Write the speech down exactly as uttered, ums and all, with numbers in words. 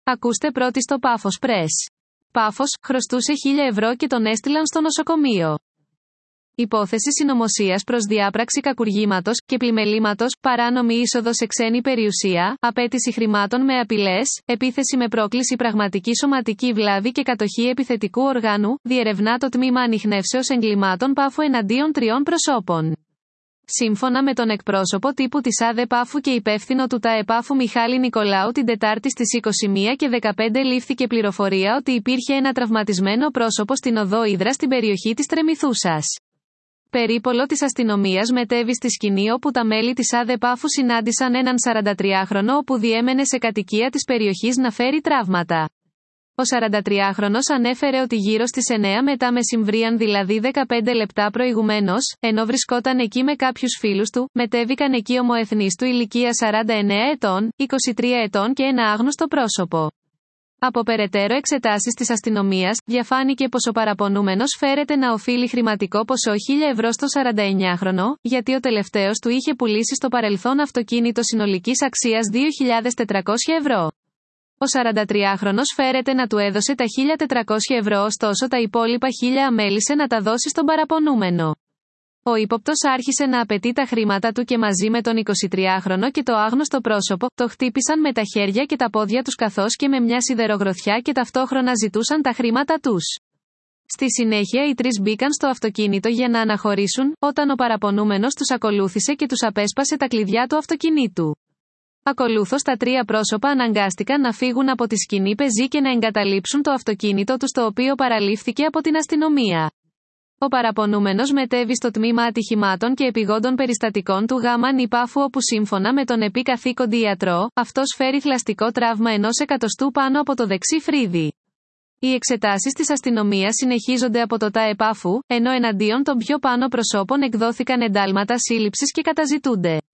Ακούστε πρώτη στο Πάφος Πρες. Πάφος χρωστούσε χίλια ευρώ και τον έστειλαν στο νοσοκομείο. Υπόθεση συνωμοσίας προς διάπραξη κακουργήματος και πλημελήματος, παράνομη είσοδο σε ξένη περιουσία, απέτηση χρημάτων με απειλές, επίθεση με πρόκληση πραγματική σωματική βλάβη και κατοχή επιθετικού οργάνου, διερευνά το τμήμα ανιχνεύσεως εγκλημάτων Πάφου εναντίον τριών προσώπων. Σύμφωνα με τον εκπρόσωπο τύπου της ΑΔΕ Πάφου και υπεύθυνο του ΤΑΕ Πάφου Μιχάλη Νικολάου, την Τετάρτη στις είκοσι μία και δεκαπέντε λήφθηκε πληροφορία ότι υπήρχε ένα τραυματισμένο πρόσωπο στην οδό Ύδρα στην περιοχή της Τρεμιθούσας. Περίπολο της αστυνομίας μετέβη στη σκηνή όπου τα μέλη της ΑΔΕ Πάφου συνάντησαν έναν σαραντατριάχρονο όπου διέμενε σε κατοικία της περιοχής να φέρει τραύματα. Ο σαραντατριάχρονος ανέφερε ότι γύρω στις εννέα μετά μεσημβρίαν, δηλαδή δεκαπέντε λεπτά προηγουμένως, ενώ βρισκόταν εκεί με κάποιους φίλους του, μετέβηκαν εκεί ομοεθνείς του ηλικία σαράντα εννέα ετών, είκοσι τρία ετών και ένα άγνωστο πρόσωπο. Από περαιτέρω εξετάσεις της αστυνομίας, διαφάνηκε πως ο παραπονούμενος φέρεται να οφείλει χρηματικό ποσό χίλια ευρώ στο σαρανταεννιάχρονο, γιατί ο τελευταίος του είχε πουλήσει στο παρελθόν αυτοκίνητο συνολικής αξίας δύο χιλιάδες τετρακόσια ευρώ. Ο σαραντατριάχρονος φέρεται να του έδωσε τα χίλια τετρακόσια ευρώ, ωστόσο τα υπόλοιπα χίλια αμέλησε να τα δώσει στον παραπονούμενο. Ο ύποπτος άρχισε να απαιτεί τα χρήματα του και μαζί με τον εικοσιτριάχρονο και το άγνωστο πρόσωπο, το χτύπησαν με τα χέρια και τα πόδια τους καθώς και με μια σιδερογροθιά και ταυτόχρονα ζητούσαν τα χρήματα τους. Στη συνέχεια οι τρεις μπήκαν στο αυτοκίνητο για να αναχωρήσουν, όταν ο παραπονούμενος τους ακολούθησε και τους απέσπασε τα κλειδιά του αυτοκινήτου. Ακολούθως τα τρία πρόσωπα αναγκάστηκαν να φύγουν από τη σκηνή πεζή και να εγκαταλείψουν το αυτοκίνητο τους, το οποίο παραλήφθηκε από την αστυνομία. Ο παραπονούμενος μετέβη στο τμήμα ατυχημάτων και επιγόντων περιστατικών του ΓΑΜΑ Νιπάφου, όπου σύμφωνα με τον επί καθήκοντη ιατρό, αυτός φέρει θλαστικό τραύμα ενός εκατοστού πάνω από το δεξί φρύδι. Οι εξετάσεις της αστυνομίας συνεχίζονται από το ΤΑΕ Πάφου, ενώ εναντίον των πιο πάνω προσώπων εκδόθηκαν εντάλματα σύλληψης και καταζητούνται.